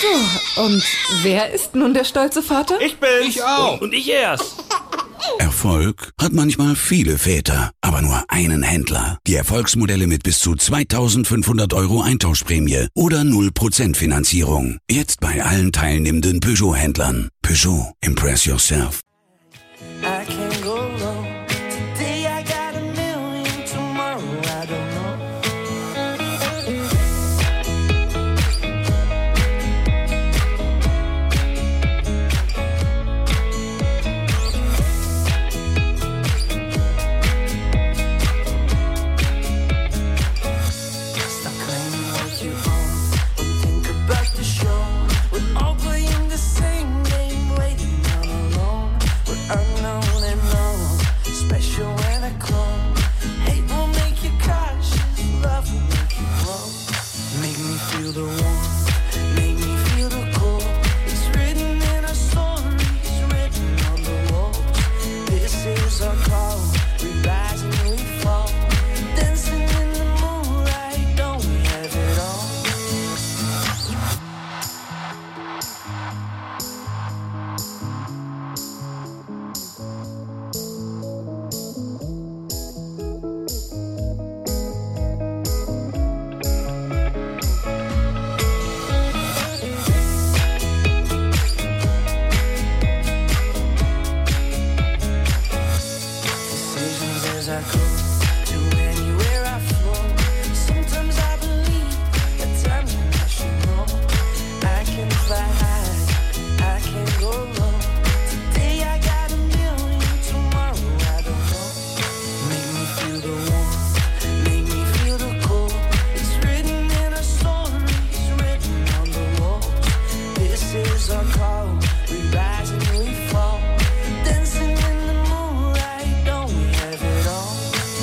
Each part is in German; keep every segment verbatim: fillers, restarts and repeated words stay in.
So, und wer ist nun der stolze Vater? Ich bin. Ich auch. Und, und ich erst. Erfolg hat manchmal viele Väter, aber nur einen Händler. Die Erfolgsmodelle mit bis zu zweitausendfünfhundert Euro Eintauschprämie oder null Prozent Finanzierung. Jetzt bei allen teilnehmenden Peugeot-Händlern. Peugeot. Impress yourself. I can't go wrong. Today I got a million, tomorrow I don't know. Stop claiming what you own and think about the show. We're all playing the same game, waiting all alone. We're unknown and known, special when I come. Hate will make you cautious, love will make you grow. Make me feel the warmth, make me feel the cold. It's written in our stories, written on the walls. This is our call, we rise and we fall. Dancing in the moonlight, don't we have it all? Decisions as I go to anywhere I flow. Sometimes I believe, at times when I should know. I can fly high, I can go low. Today I got a million, tomorrow I don't know. Make me feel the warmth, make me feel the cold. It's written in our stories, written on the walls. This is our call, we rise and we fall. Dancing in the moonlight, don't we have it all?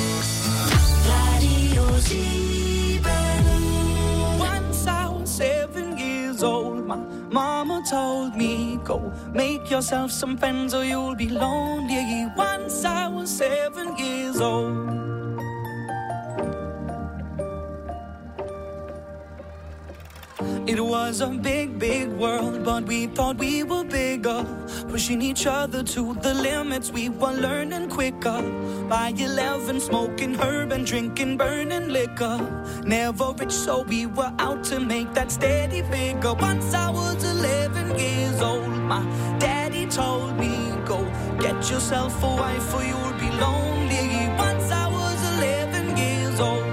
Radio Sieben. Once I was seven years old, my mama told me, go make yourself some friends or you'll be lonely. Once I was seven years old. It was a big, big world, but we thought we were bigger. Pushing each other to the limits, we were learning quicker. By eleven, smoking herb and drinking burning liquor. Never rich, so we were out to make that steady figure. Once I was eleven years old, my daddy told me, go get yourself a wife or you'll be lonely. Once I was eleven years old.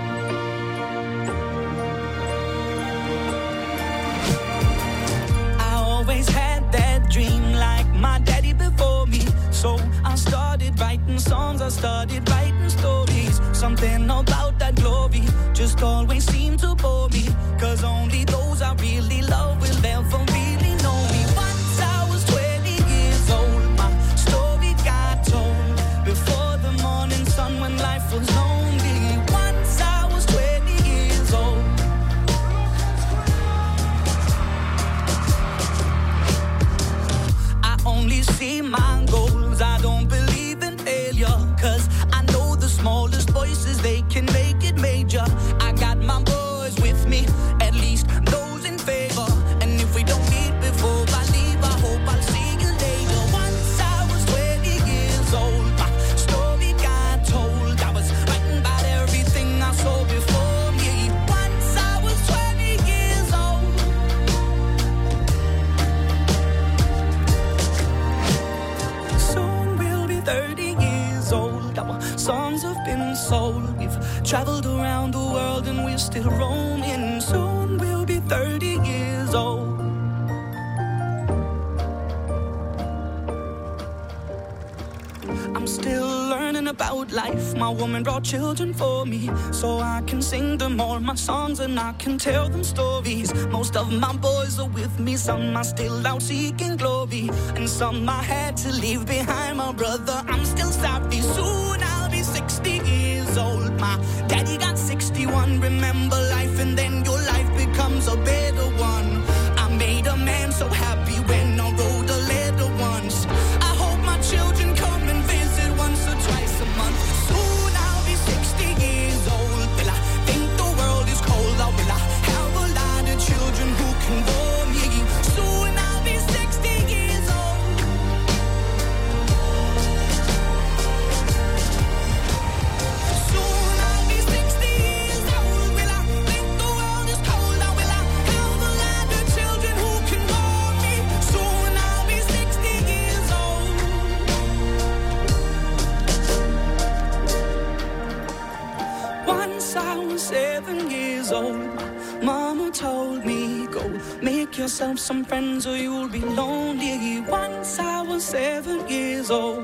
Always had that dream like my daddy before me. So I started writing songs, I started writing stories. Something about that glory just always seemed to bore me. Cause only those I really love will ever really know me. Once I was twenty years old, my story got told. Before the morning sun when life was lonely. Once I was twenty years old. Only see my goals, I don't believe in failure. Cause I know the smallest voices, they can make it major. I got my boys with me, at least those in favor. And if we don't meet before I leave, I hope I'll see you later. Once I was twenty years old, my story got told. I was writing about everything I saw before me. Once I was twenty years old. Soon we'll be thirty years old. Our songs have been sold. We've traveled around the world and we're still roaming. Soon we'll be thirty years old. I'm still learning about life. My woman brought children for me, so I can sing them all my songs and I can tell them stories. Most of my boys are with me, some are still out seeking glory, and some I had to leave behind. My brother, I'm still sorry. Soon I'll be sixty years old. My daddy got sixty-one. Remember life and then your life becomes a better one. I made a man so happy when I wrote a letter once. I hope my children come and visit once or twice a month. Soon I'll be sixty years old. Will I think the world is cold, or will I have a lot of children who can warm me? Make yourself some friends or you'll be lonely. Once I was seven years old.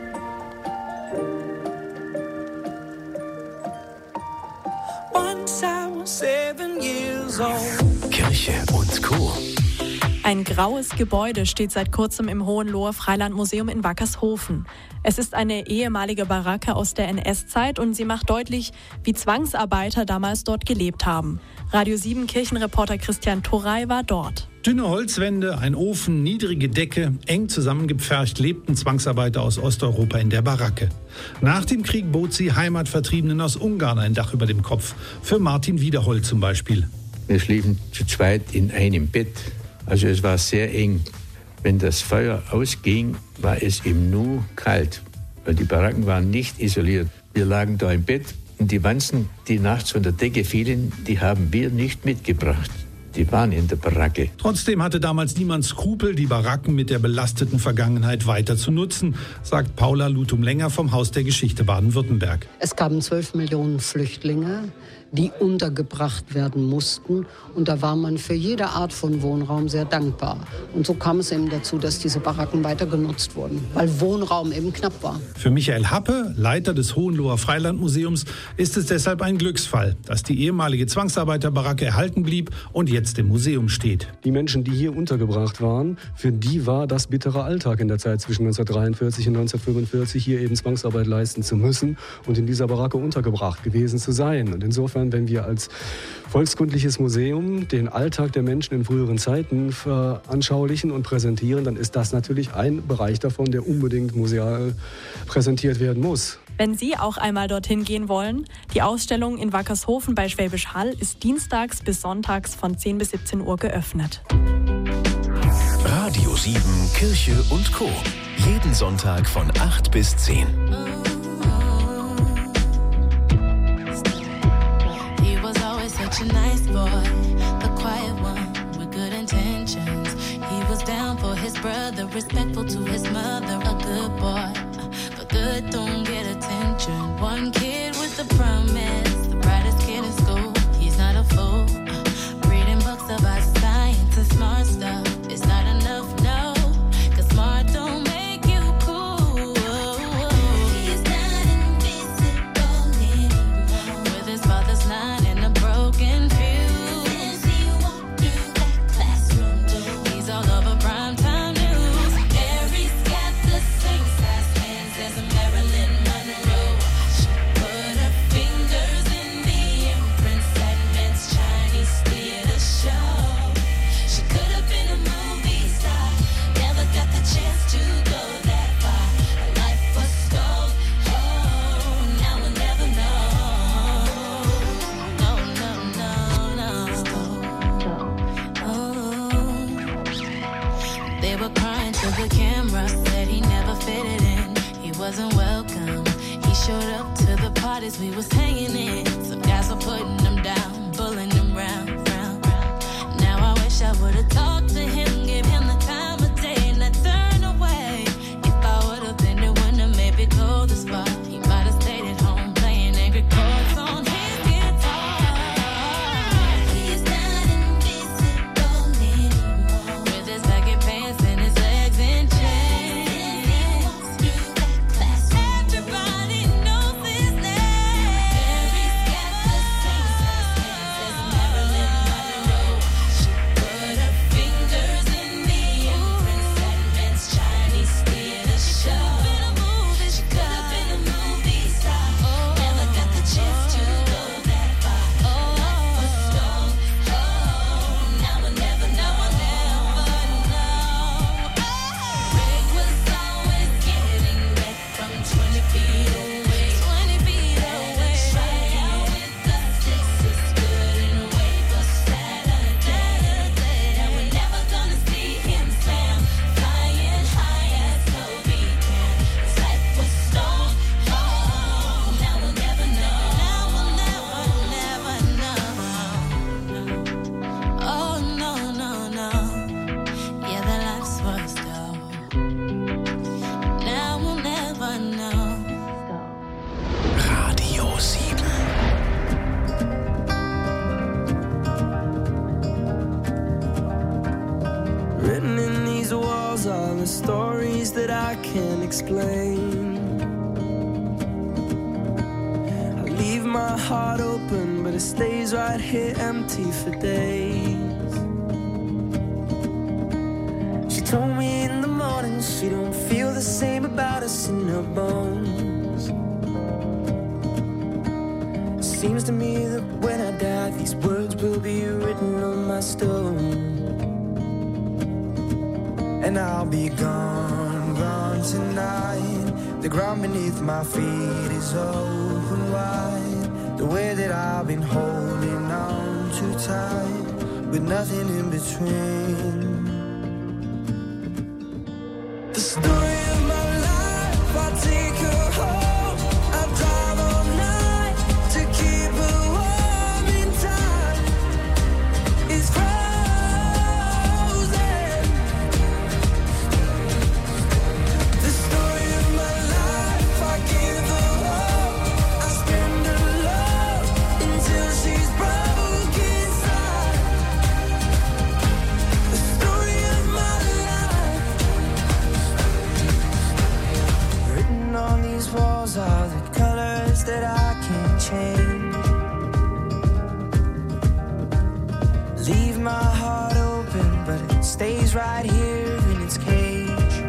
Once I was seven years old. Kirche und Co. Ein graues Gebäude steht seit kurzem im Hohenloher Freilandmuseum in Wackershofen. Es ist eine ehemalige Baracke aus der N S-Zeit und sie macht deutlich, wie Zwangsarbeiter damals dort gelebt haben. Radio sieben Kirchenreporter Christian Torey war dort. Dünne Holzwände, ein Ofen, niedrige Decke, eng zusammengepfercht lebten Zwangsarbeiter aus Osteuropa in der Baracke. Nach dem Krieg bot sie Heimatvertriebenen aus Ungarn ein Dach über dem Kopf. Für Martin Wiederhold zum Beispiel. Wir schliefen zu zweit in einem Bett. Also es war sehr eng. Wenn das Feuer ausging, war es im Nu kalt, weil die Baracken waren nicht isoliert. Wir lagen da im Bett und die Wanzen, die nachts von der Decke fielen, die haben wir nicht mitgebracht. Die waren in der Baracke. Trotzdem hatte damals niemand Skrupel, die Baracken mit der belasteten Vergangenheit weiter zu nutzen, sagt Paula Lutum-Länger vom Haus der Geschichte Baden-Württemberg. Es kamen zwölf Millionen Flüchtlinge, die untergebracht werden mussten. Und da war man für jede Art von Wohnraum sehr dankbar. Und so kam es eben dazu, dass diese Baracken weiter genutzt wurden, weil Wohnraum eben knapp war. Für Michael Happe, Leiter des Hohenloher Freilandmuseums, ist es deshalb ein Glücksfall, dass die ehemalige Zwangsarbeiterbaracke erhalten blieb und jetzt im Museum steht. Die Menschen, die hier untergebracht waren, für die war das bitterer Alltag in der Zeit zwischen neunzehnhundertdreiundvierzig und neunzehnhundertfünfundvierzig, hier eben Zwangsarbeit leisten zu müssen und in dieser Baracke untergebracht gewesen zu sein. Und insofern, wenn wir als volkskundliches Museum den Alltag der Menschen in früheren Zeiten veranschaulichen und präsentieren, dann ist das natürlich ein Bereich davon, der unbedingt museal präsentiert werden muss. Wenn Sie auch einmal dorthin gehen wollen, die Ausstellung in Wackershofen bei Schwäbisch Hall ist dienstags bis sonntags von zehn bis siebzehn Uhr geöffnet. Radio sieben Kirche und Co. Jeden Sonntag von acht bis zehn. Such a nice boy, the quiet one with good intentions. He was down for his brother, respectful to his mother. A good boy, but good don't get attention. One kid with a promise, the brightest kid in school. He's not a fool, reading books about science and smart stuff. It's not enough, no, 'cause smart don't make you cool. He's not invisible anymore. With his father's nine and a broken fuse, he walked through that classroom door. He's all over primetime news. Mary's got the same size hands as a Marilyn Monroe. She put her fingers in the imprints that meant Chinese theater show. She could have been a movie star, never got the chance to go that far. Her life was gold, oh, now we'll never know. No, no, no, no. Oh. They were crying to the camera, said he never fitted in. He wasn't welcome. He showed up to the parties we was hanging in. Some guys were putting him down, bullying him round, round, round. Now I wish I would've talked to him, give him the time of day, and I turned away. If I would've been the one to maybe go the spot, he might've stayed at home playing angry chords on his guitar. He's not invisible anymore. With his baggy pants and his legs in chains. Everybody knows his name. Mary's got the same size the stories that I can't explain. I leave my heart open, but it stays right here empty for days. She told me in the morning she don't feel the same about us in her bones. Seems to me that when I die, these words will be written on my stone. And I'll be gone, gone tonight. The ground beneath my feet is open wide. The way that I've been holding on too tight, with nothing in between. The story of my life, I take her home. I drive all night to keep her warm in time. It's frozen. The story of my life, I give her hope. I spend her love until she's broke inside. The story of my life. Written on these walls are the colors that I can't change. Leave my heart open, but it stays right here in its cage.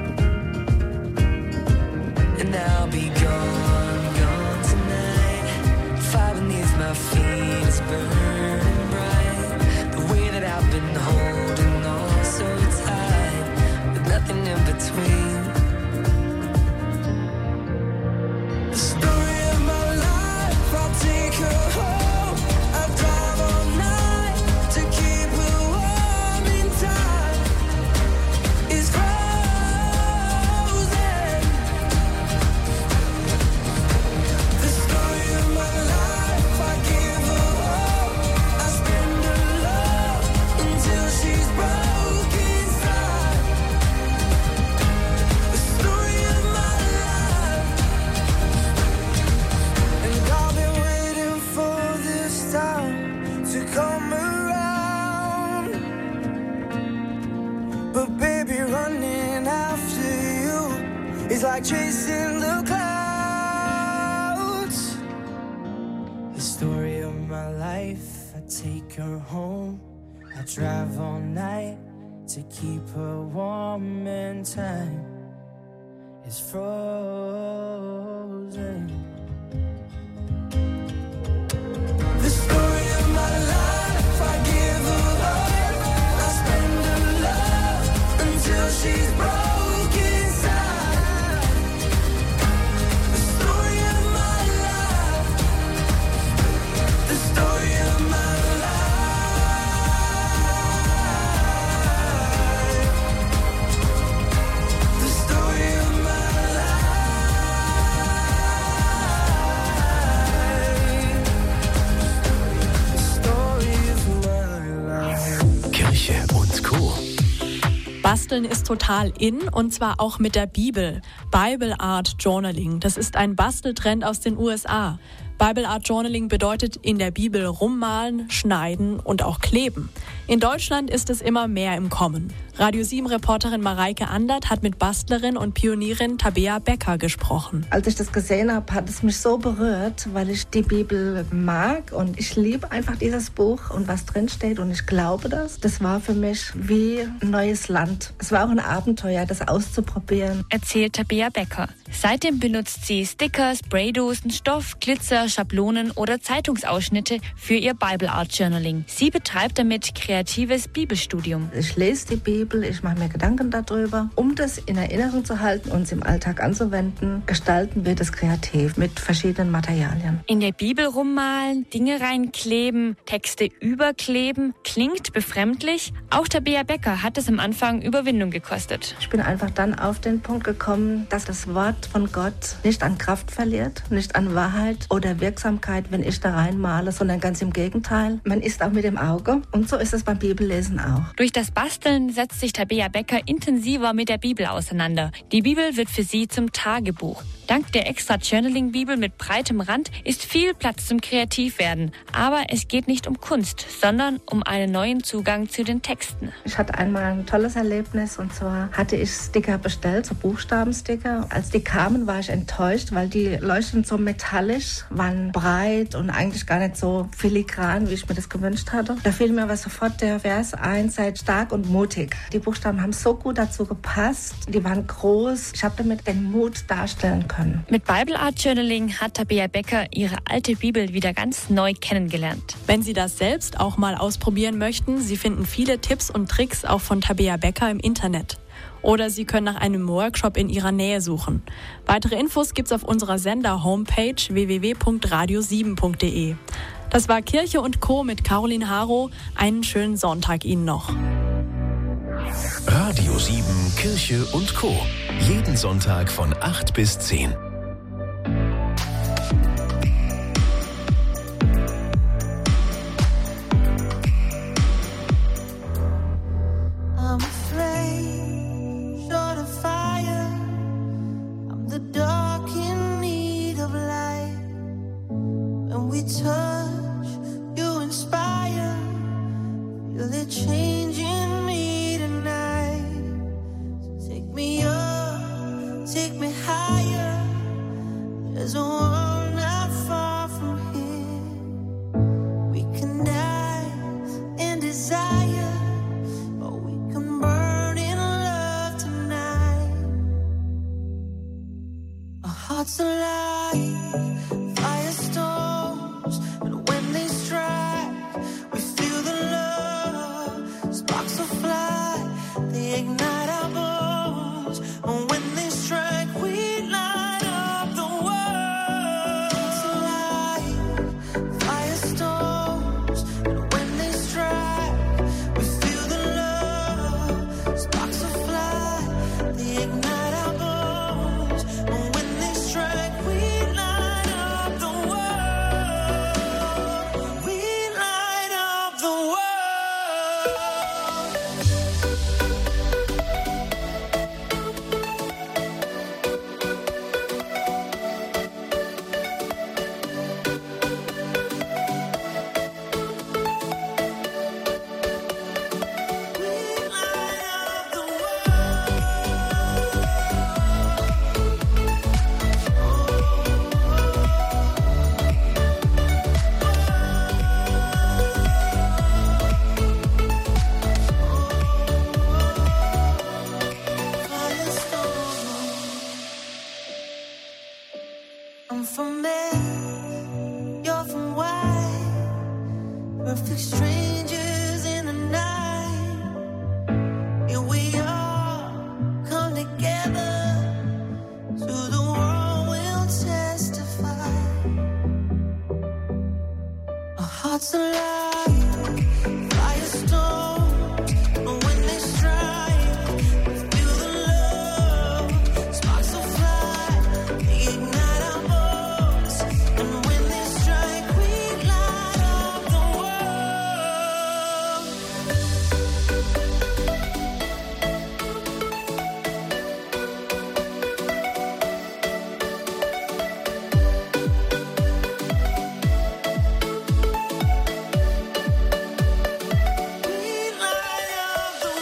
And I'll be gone, gone tonight. Fire beneath my feet is burning bright. The way that I've been holding on so tight, with nothing in between. The story of my life, I'll take her home. I drive all night to keep her warm in time. It's frozen. The story of my life, I give her hope. I spend her love until she's broke inside. The story of my life. And I've been waiting for this time to come around. But baby, running after you is like chasing the clouds. The story of my life, I take her home. I drive all night to keep her warm and time is frozen. The story of my life, I give her hope. I spend her love until she's broke inside. The story of my life. The story of my life. The story of my life. The story of my life. Kirche und Co. Basteln ist total in, und zwar auch mit der Bibel. Bible Art Journaling, das ist ein Basteltrend aus den U S A. Bible Art Journaling bedeutet in der Bibel rummalen, schneiden und auch kleben. In Deutschland ist es immer mehr im Kommen. Radio sieben-Reporterin Mareike Andert hat mit Bastlerin und Pionierin Tabea Becker gesprochen. Als ich das gesehen habe, hat es mich so berührt, weil ich die Bibel mag und ich liebe einfach dieses Buch und was drin steht und ich glaube das. Das war für mich wie ein neues Land. Es war auch ein Abenteuer, das auszuprobieren. Erzählt Tabea Becker. Seitdem benutzt sie Sticker, Spraydosen, Stoff, Glitzer, Schablonen oder Zeitungsausschnitte für ihr Bible Art Journaling. Sie betreibt damit kreatives Bibelstudium. Ich lese die Bibel, ich mache mir Gedanken darüber. Um das in Erinnerung zu halten und es im Alltag anzuwenden, gestalten wir das kreativ mit verschiedenen Materialien. In der Bibel rummalen, Dinge reinkleben, Texte überkleben, klingt befremdlich. Auch Tabea Becker hat es am Anfang Überwindung gekostet. Ich bin einfach dann auf den Punkt gekommen, dass das Wort von Gott nicht an Kraft verliert, nicht an Wahrheit oder Wirksamkeit, wenn ich da reinmale, sondern ganz im Gegenteil. Man ist auch mit dem Auge und so ist es beim Bibellesen auch. Durch das Basteln setzt sich Tabea Becker intensiver mit der Bibel auseinander. Die Bibel wird für sie zum Tagebuch. Dank der extra Journaling-Bibel mit breitem Rand ist viel Platz zum Kreativwerden. Aber es geht nicht um Kunst, sondern um einen neuen Zugang zu den Texten. Ich hatte einmal ein tolles Erlebnis und zwar hatte ich Sticker bestellt, so Buchstabensticker. Als die kamen, war ich enttäuscht, weil die leuchten so metallisch, waren breit und eigentlich gar nicht so filigran, wie ich mir das gewünscht hatte. Da fiel mir aber sofort der Vers ein, seid stark und mutig. Die Buchstaben haben so gut dazu gepasst, die waren groß. Ich habe damit den Mut darstellen können. Mit Bible Art Journaling hat Tabea Becker ihre alte Bibel wieder ganz neu kennengelernt. Wenn Sie das selbst auch mal ausprobieren möchten, Sie finden viele Tipps und Tricks auch von Tabea Becker im Internet. Oder Sie können nach einem Workshop in Ihrer Nähe suchen. Weitere Infos gibt's auf unserer Sender-Homepage w w w punkt radio sieben punkt d e. Das war Kirche und Co. mit Caroline Haro. Einen schönen Sonntag Ihnen noch. Radio sieben, Kirche und Co. Jeden Sonntag von acht bis zehn. I'm afraid, short of fire. I'm the dark in need of light. When we touch, you inspire. Feel it changing me tonight. So take me up, take me higher. There's a world not far from here. We can die in desire. Burn in love tonight. Our hearts alive, firestorms, and when they strike, we feel the love. Sparks will fly, they ignite our bones. And when they strike, we light up the world. Hearts alive, firestorms, and when they strike, we feel the love. Sparks will fly, they ignite our bones. And when they strike, we light up the world. We light up the world. I'm from Mary, you're from White. Perfect strangers in the night. Here we are, come together. To the world we'll testify. Our hearts alive, firestorms. And when they strike, we feel the love. Sparks will fly, they ignite our bones. And when they strike, we light up the world. We light up the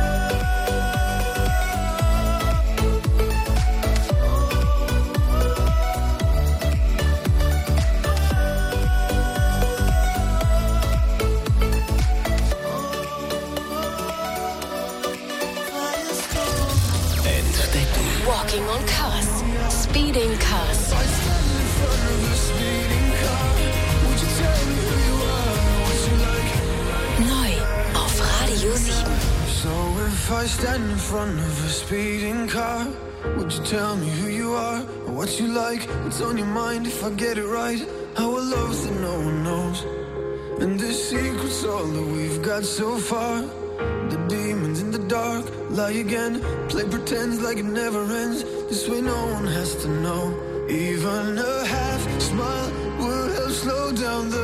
Entdecken, Walking on Cars. Speeding Cars. Neu auf Radio sieben. So if I stand in front of a speeding car, would you tell me who you are, or what you like, what's on your mind? If I get it right, our love's that no one knows, and this secret's all that we've got so far. The demons in the dark lie again, play pretends like it never ends. This way no one has to know. Even a half smile will help slow down the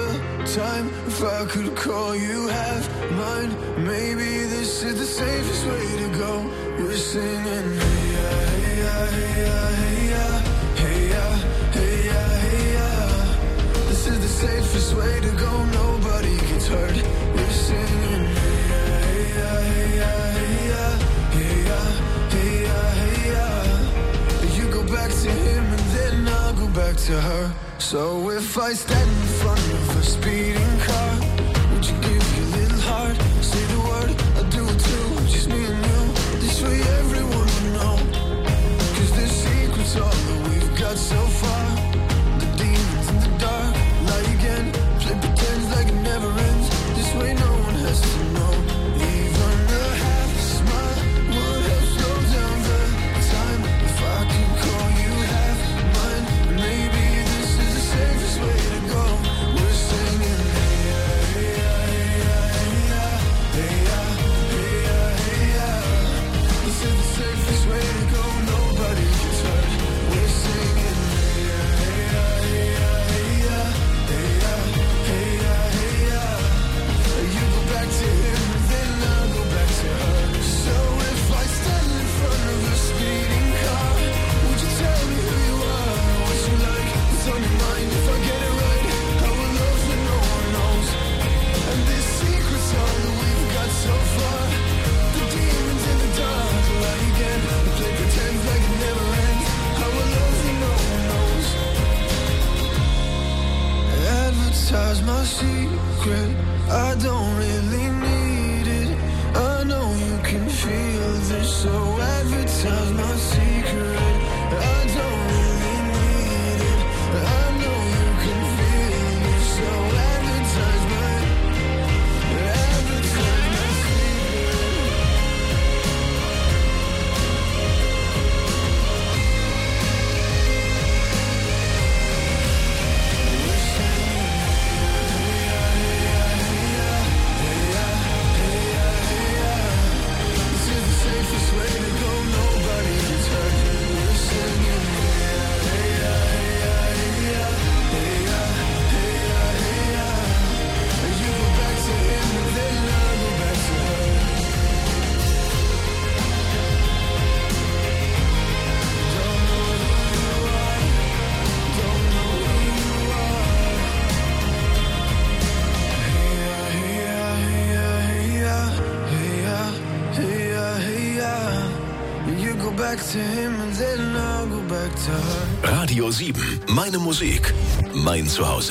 time if I could call you half mine. Maybe this is the safest way to go. We're singing hey ya, hey ya, hey ya, hey ya, hey ya, hey ya, hey ya. This is the safest way to go. Nobody gets hurt. We're singing hey ya, hey ya, hey ya, hey ya, hey ya, hey ya, hey ya. You go back to him and then I'll go back to her. So if I stand in front of a speeding car, would you give your little heart? Say the word, I'll do it too. Just me and you, this way everyone will know. Cause the secret's all that we've got so far. The demons in the dark lie again. Play pretend like it never ends. This way no one has to know. Even a half smile would help slow down the time. If I could call you half mine, maybe this is the safest way to go. We're singing hey ya, hey ya, hey ya, hey ya, hey ya, hey ya, hey ya. This is the safest way to go. Nobody gets hurt. We're singing hey ya, hey ya, hey ya, hey ya, hey ya, hey ya, hey ya. You go back to him, then I'll go back to her. So if I stand in front of a speeding car, would you tell me who you are, what you like, what's on your mind? If I get it right, I will love that no one knows. And this secret's all that we've got so far. The demons in the dark lie again. We play pretend like it never ends. I will love that no one knows. Advertise my secret, I don't really need it. I know you can feel this, so advertise my secret. I don't really need it. I know you can feel this, so advertise my, advertise my secret. We're singing hey ya, hey ya, hey ya, hey ya, hey ya, hey ya. This is the safest way to go. Nobody gets hurt. We're singing hey ya, hey ya, hey ya, hey ya, hey ya, hey ya, hey ya. You go back to him and then I'll go back to her. Don't know who you are, don't know who you are. Hey ya, hey ya, hey ya, hey ya, hey ya, hey ya. You go back to him and then I'll go back to her. Radio sieben, meine Musik, mein Zuhause.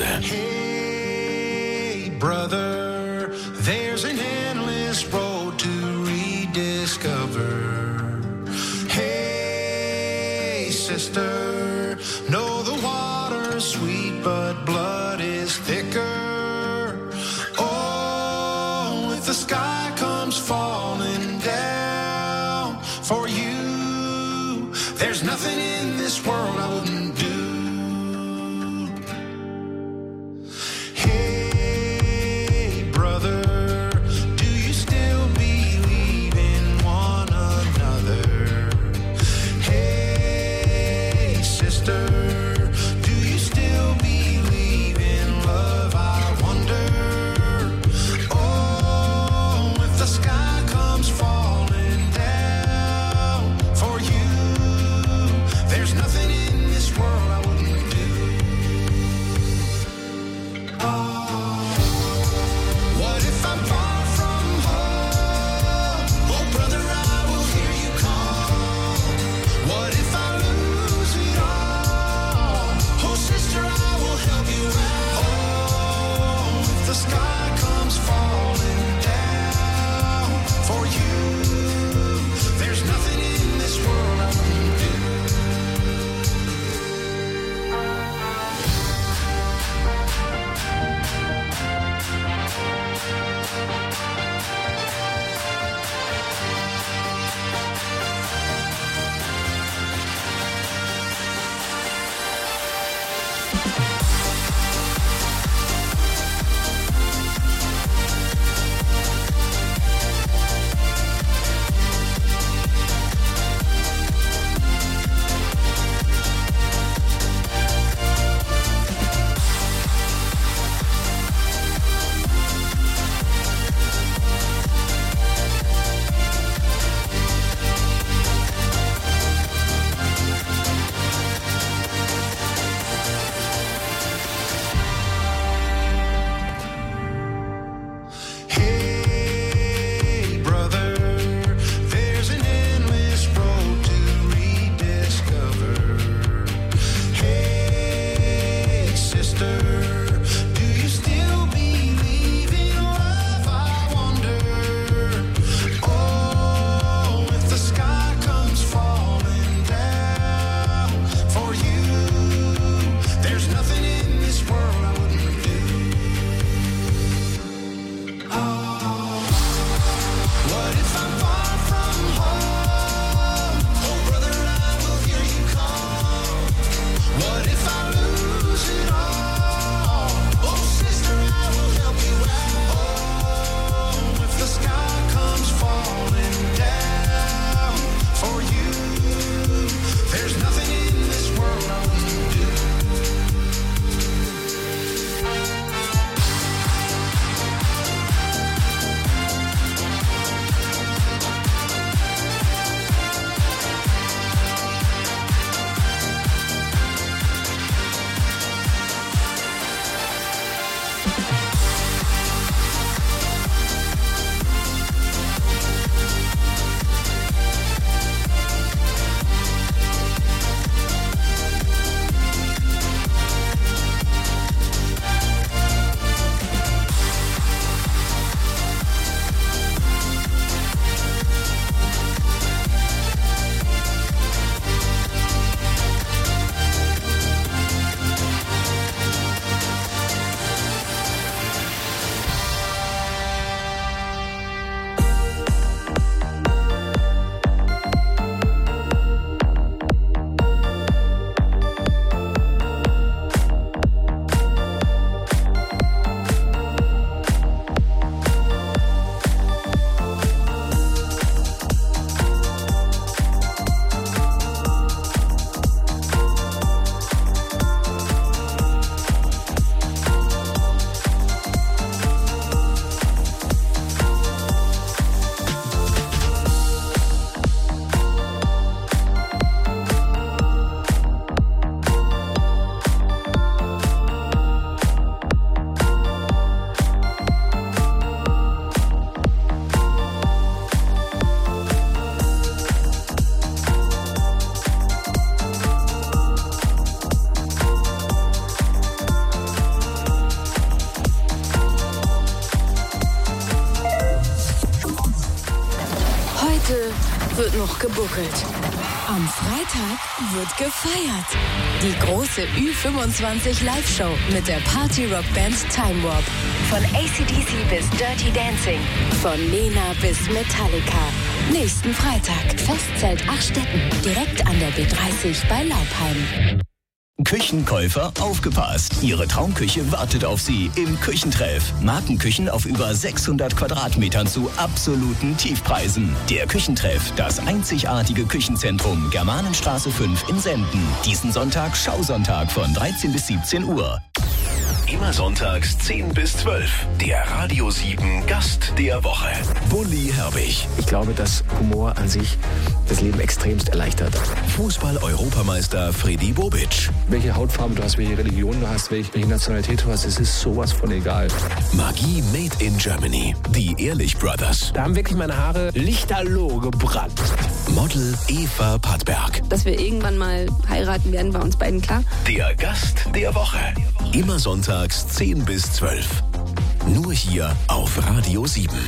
Hey, brother, there's an endless road to rediscover. Hey, sister, know the water's sweet, but blood is thicker. Oh, if the sky comes falling down for you, there's nothing in this world I wouldn't do. Hey, brother, do you still believe in one another? Hey, sister, do you still believe in love? I wonder. Oh, if the sky comes falling down for you, there's nothing in Heute wird noch gebuckelt. Am Freitag wird gefeiert. Die große Ü fünfundzwanzig Live-Show mit der Party-Rock-Band Time Warp. Von A C D C bis Dirty Dancing. Von Nena bis Metallica. Nächsten Freitag. Festzelt Achstetten. Direkt an der B dreißig bei Laubheim. Küchenkäufer, aufgepasst! Ihre Traumküche wartet auf Sie im Küchentreff. Markenküchen auf über sechshundert Quadratmetern zu absoluten Tiefpreisen. Der Küchentreff, das einzigartige Küchenzentrum Germanenstraße fünf in Senden. Diesen Sonntag Schausonntag von dreizehn bis siebzehn Uhr. Immer sonntags zehn bis zwölf. Der Radio sieben Gast der Woche. Bully Herbig. Ich glaube, dass Humor an sich das Leben extremst erleichtert. Fußball-Europameister Freddy Bobic. Welche Hautfarbe du hast, welche Religion du hast, welche Nationalität du hast, es ist sowas von egal. Magie made in Germany. Die Ehrlich Brothers. Da haben wirklich meine Haare lichterloh gebrannt. Model Eva Pattberg. Dass wir irgendwann mal heiraten werden, war uns beiden klar. Der Gast der Woche. Immer sonntags zehn bis zwölf. Nur hier auf Radio sieben.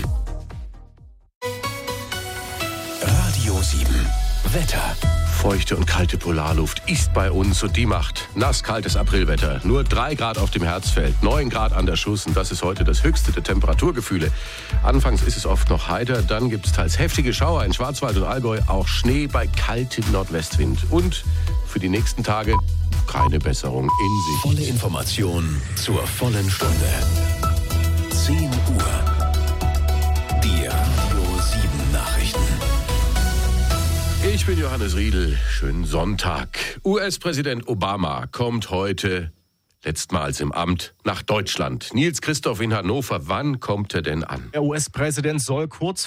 Radio sieben. Wetter. Feuchte und kalte Polarluft ist bei uns und die macht nasskaltes Aprilwetter. Nur drei Grad auf dem Herzfeld, neun Grad an der Schuss und das ist heute das höchste der Temperaturgefühle. Anfangs ist es oft noch heiter, dann gibt es teils heftige Schauer in Schwarzwald und Allgäu, auch Schnee bei kaltem Nordwestwind. Und für die nächsten Tage keine Besserung in Sicht. Volle Information zur vollen Stunde. zehn Uhr. Die Radio sieben Nachrichten. Ich bin Johannes Riedl. Schönen Sonntag. U S-Präsident Obama kommt heute letztmals im Amt nach Deutschland. Nils Christoph in Hannover. Wann kommt er denn an? Der U S-Präsident soll kurz